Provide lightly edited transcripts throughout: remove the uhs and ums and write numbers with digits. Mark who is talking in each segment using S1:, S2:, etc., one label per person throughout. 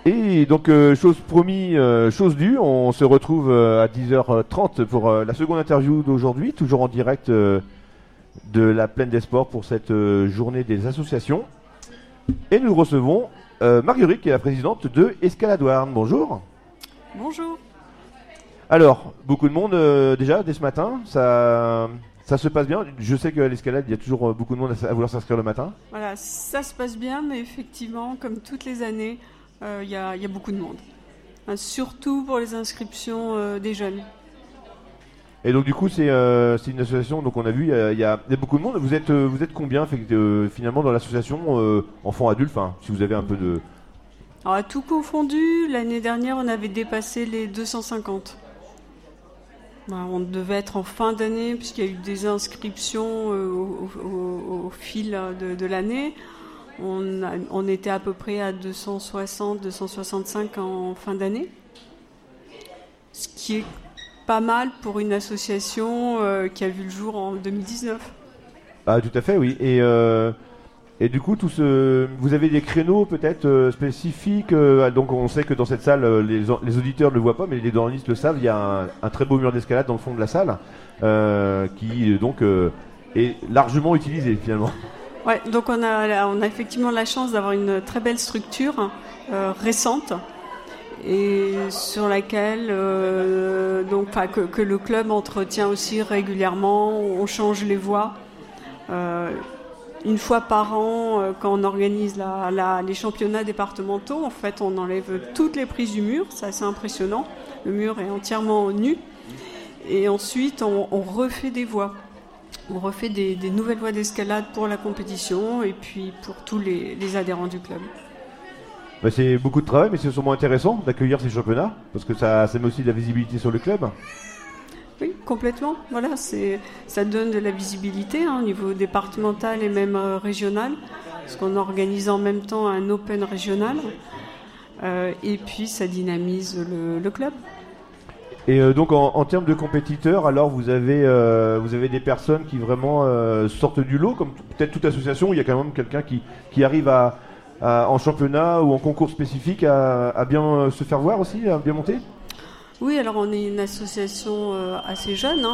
S1: Et donc, chose promis, chose due, on se retrouve à 10h30 pour la seconde interview d'aujourd'hui, toujours en direct de la Plaine des Sports pour cette journée des associations. Et nous recevons Marguerite, qui est la présidente de Escaladoire. Bonjour.
S2: Bonjour.
S1: Alors, beaucoup de monde déjà dès ce matin, ça se passe bien. Je sais qu'à l'escalade, il y a toujours beaucoup de monde à vouloir s'inscrire le matin.
S2: Voilà, ça se passe bien, mais effectivement, comme toutes les années, il y a beaucoup de monde. Surtout pour les inscriptions des jeunes.
S1: Et donc du coup, c'est une association, donc on a vu, il y a beaucoup de monde. Vous êtes combien finalement dans l'association enfants-adultes, si vous avez un peu de...
S2: Alors, à tout confondu, l'année dernière, on avait dépassé les 250. On devait être en fin d'année, puisqu'il y a eu des inscriptions au fil de l'année. On était à peu près à 260, 265 en fin d'année. Ce qui est pas mal pour une association qui a vu le jour en 2019.
S1: Ah, tout à fait, oui. Et du coup, vous avez des créneaux peut-être spécifiques. Donc on sait que dans cette salle, les auditeurs ne le voient pas, mais les journalistes le savent. Il y a un très beau mur d'escalade dans le fond de la salle qui donc est largement utilisé finalement.
S2: Ouais, donc on a effectivement la chance d'avoir une très belle structure récente et sur laquelle que le club entretient aussi régulièrement. On change les voies. Une fois par an, quand on organise les championnats départementaux, en fait, on enlève toutes les prises du mur. C'est assez impressionnant. Le mur est entièrement nu. Et ensuite, on refait des voies. On refait des nouvelles voies d'escalade pour la compétition et puis pour tous les adhérents du club.
S1: Bah, c'est beaucoup de travail, mais c'est sûrement intéressant d'accueillir ces championnats, parce que ça met aussi de la visibilité sur le club.
S2: Oui, complètement. Voilà, ça donne de la visibilité au niveau départemental et même régional, parce qu'on organise en même temps un open régional, et puis ça dynamise le club.
S1: Et donc en termes de compétiteurs, alors vous avez des personnes qui vraiment sortent du lot, comme peut-être toute association où il y a quand même quelqu'un qui arrive en championnat ou en concours spécifique à bien se faire voir aussi, à bien monter.
S2: Oui, alors on est une association assez jeune,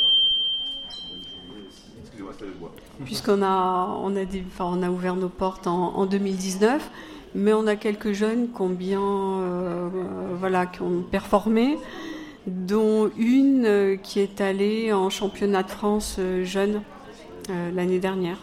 S2: puisqu'on a ouvert nos portes en 2019, mais on a quelques jeunes qui ont performé, dont une qui est allée en championnat de France jeune l'année dernière.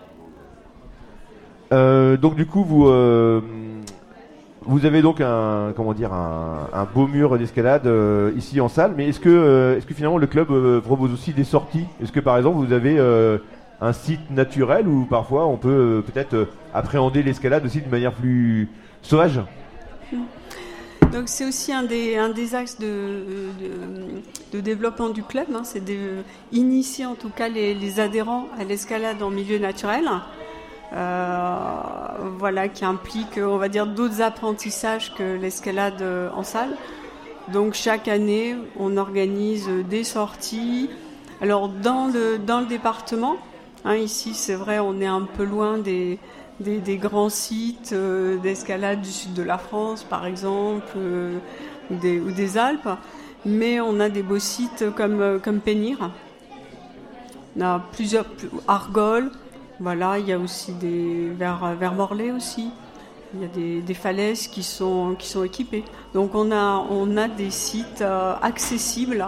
S1: Donc du coup, vous avez donc un beau mur d'escalade ici en salle, mais est-ce que finalement le club propose aussi des sorties? Est-ce que par exemple vous avez un site naturel où parfois on peut peut-être appréhender l'escalade aussi de manière plus sauvage?
S2: Donc c'est aussi un des axes de développement du club, c'est d'initier en tout cas les adhérents à l'escalade en milieu naturel. Qui implique, on va dire, d'autres apprentissages que l'escalade en salle. Donc chaque année, on organise des sorties. Alors dans le département, ici c'est vrai, on est un peu loin des grands sites d'escalade du sud de la France, par exemple, ou des Alpes, mais on a des beaux sites comme Pénir. On a plusieurs, Argol. Voilà, il y a aussi vers Morlaix aussi. Il y a des falaises qui sont équipées. Donc on a des sites accessibles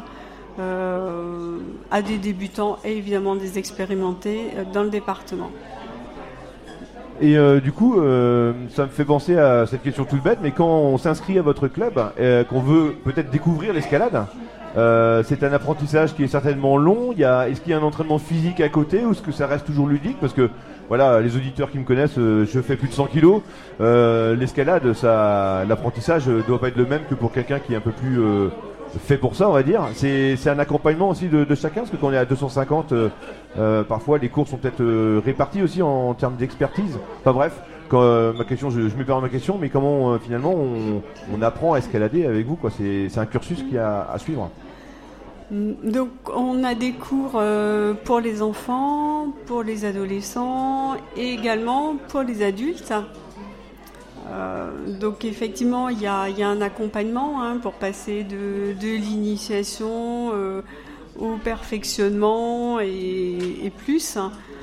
S2: à des débutants et évidemment des expérimentés dans le département.
S1: Et du coup, ça me fait penser à cette question toute bête, mais quand on s'inscrit à votre club, qu'on veut peut-être découvrir l'escalade, c'est un apprentissage qui est certainement long. Est-ce qu'il y a un entraînement physique à côté ou est-ce que ça reste toujours ludique? Parce que voilà, les auditeurs qui me connaissent, je fais plus de 100 kilos. L'escalade, l'apprentissage doit pas être le même que pour quelqu'un qui est un peu plus fait pour ça, on va dire. C'est un accompagnement aussi de chacun, parce que quand on est à 250, parfois les cours sont peut-être répartis aussi en termes d'expertise. Enfin bref. Ma question, je m'épère dans ma question, mais comment finalement on apprend à escalader avec vous, quoi. C'est un cursus qu'il y a à suivre.
S2: Donc on a des cours pour les enfants, pour les adolescents et également pour les adultes. Donc effectivement, il y a un accompagnement pour passer de l'initiation au perfectionnement et plus.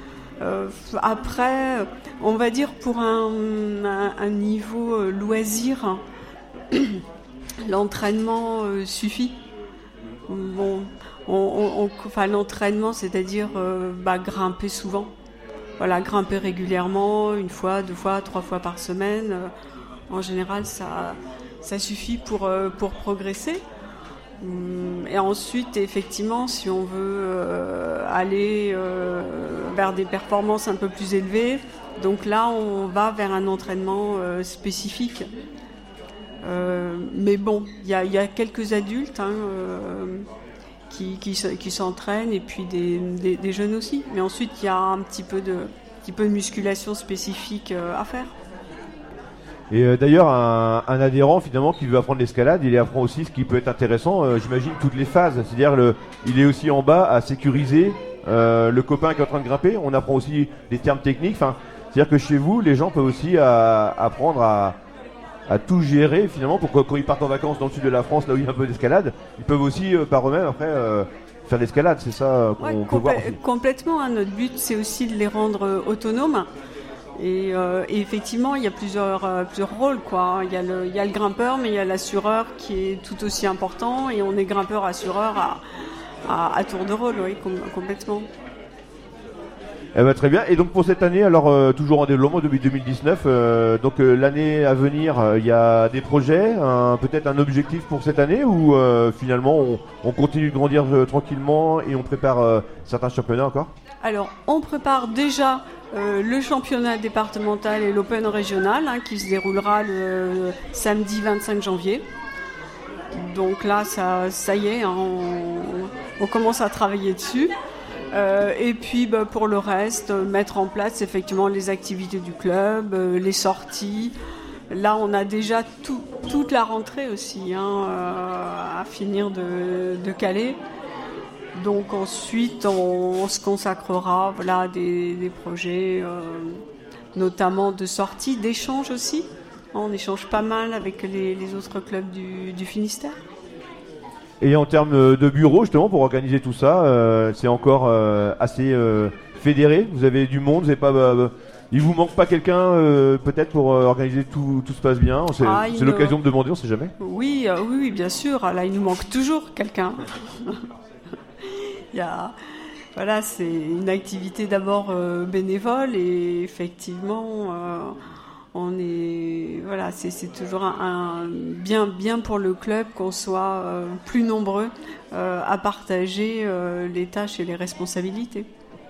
S2: Après, on va dire pour un niveau loisir, l'entraînement suffit. Bon, enfin l'entraînement, c'est-à-dire grimper souvent. Voilà, grimper régulièrement, 1 fois, 2 fois, 3 fois par semaine. En général, ça suffit pour progresser. Et ensuite, effectivement, si on veut aller vers des performances un peu plus élevées, donc là, on va vers un entraînement spécifique. Mais bon, il y a quelques adultes qui s'entraînent et puis des jeunes aussi. Mais ensuite, il y a un petit peu de musculation spécifique à faire.
S1: Et d'ailleurs, un adhérent finalement qui veut apprendre l'escalade, il apprend aussi ce qui peut être intéressant, j'imagine, toutes les phases. C'est-à-dire, il est aussi en bas à sécuriser le copain qui est en train de grimper. On apprend aussi des termes techniques. C'est-à-dire que chez vous, les gens peuvent aussi apprendre à tout gérer finalement pour que quand ils partent en vacances dans le sud de la France, là où il y a un peu d'escalade, ils peuvent aussi par eux-mêmes après faire l'escalade. C'est ça qu'on peut voir aussi.
S2: Complètement. Notre but, c'est aussi de les rendre autonomes. Et effectivement, il y a plusieurs rôles, quoi. Il y a le grimpeur, mais il y a l'assureur qui est tout aussi important. Et on est grimpeur-assureur à tour de rôle, oui, complètement.
S1: Eh ben, très bien. Et donc pour cette année, alors toujours en développement depuis 2019, l'année à venir, il y a des projets, peut-être un objectif pour cette année ou finalement on continue de grandir tranquillement et on prépare certains championnats encore?
S2: Alors on prépare déjà le championnat départemental et l'Open régional qui se déroulera le samedi 25 janvier. Donc là, ça y est, on commence à travailler dessus. Et puis pour le reste, mettre en place effectivement les activités du club, les sorties. Là, on a déjà toute la rentrée aussi à finir de caler. Donc ensuite, on se consacrera à des projets, notamment de sorties, d'échanges aussi. On échange pas mal avec les autres clubs du Finistère.
S1: Et en termes de bureau, justement, pour organiser tout ça, c'est encore assez fédéré. Vous avez du monde, vous avez pas, il vous manque pas quelqu'un peut-être pour organiser tout se passe bien. C'est l'occasion de demander, on sait jamais.
S2: Oui, bien sûr. Là, il nous manque toujours quelqu'un. C'est une activité d'abord bénévole et effectivement. C'est toujours bien pour le club qu'on soit plus nombreux à partager les tâches et les responsabilités.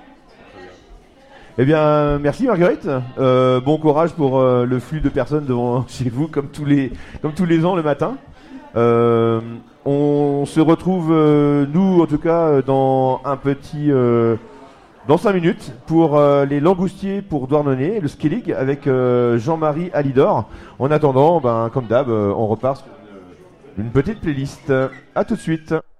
S1: Eh bien, merci Marguerite. Bon courage pour le flux de personnes devant chez vous, comme tous les ans le matin. On se retrouve, nous en tout cas, dans 5 minutes pour les Langoustiers pour Douarnenez, le Ski League avec Jean-Marie Alidor. En attendant, comme d'hab, on repart sur une petite playlist. À tout de suite.